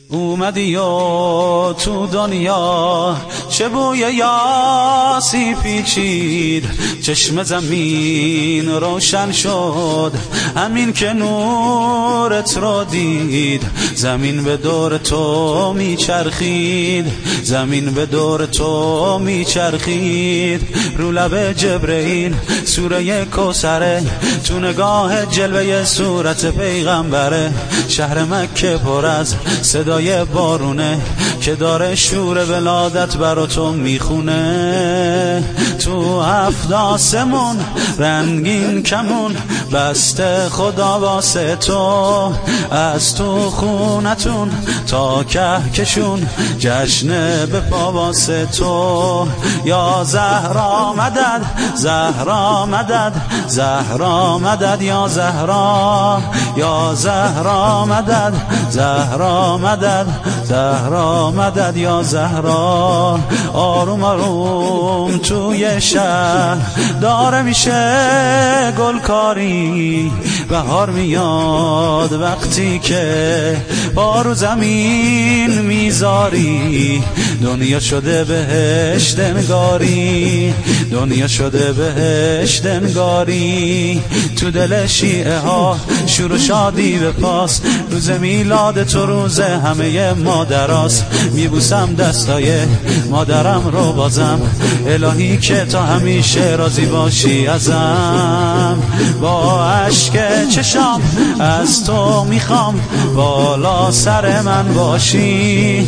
اومدی و تو دنیا چه بوی یاسی پیچید، چشم زمین روشن شد همین که نورت رو دید. زمین به دور تو میچرخید، زمین به دور تو میچرخید. رو لب جبرئیل سوره کوثره، تو نگاه جلوه صورت پیغمبره. شهر مکه پر از صدای بارونه که داره شور ولادت برا تو میخونه. تو هفت آسمون رنگین کمون بسته خدا واسه تو، از تو خونتون تا کهکشون جشن به پا واسه تو. یا زهرا مدد، زهرا مدد، زهرا مدد، یا زهرا، یا زهرا مدد، زهرا مدد، زهرا مدد، یا زهرا. آروم آروم توی شهر داره میشه گلکاری، بهار میاد وقتی که بارو زمین میذاری. دنیا شده بهشت انگاری، دنیا شده بهشت انگاری. تو دل شیعه ها شور و شادی به پاس، روز میلاد تو روز همه مادراست. میبوسم دستای مادرم رو بازم، الهی که تا همیشه راضی باشی ازم. با اشک چشام از تو میخوام بالا سر من باشی،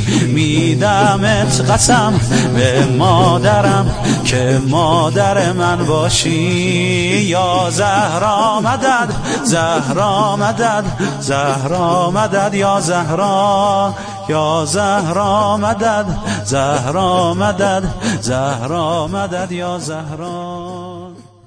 میدمت قسم به مادرم که مادر من باشی. یا زهرا مدد، زهرا مدد، زهرا مدد، یا زهرا، یا زهرا مدد، زهرا مدد، زهرا مدد، یا زهرا.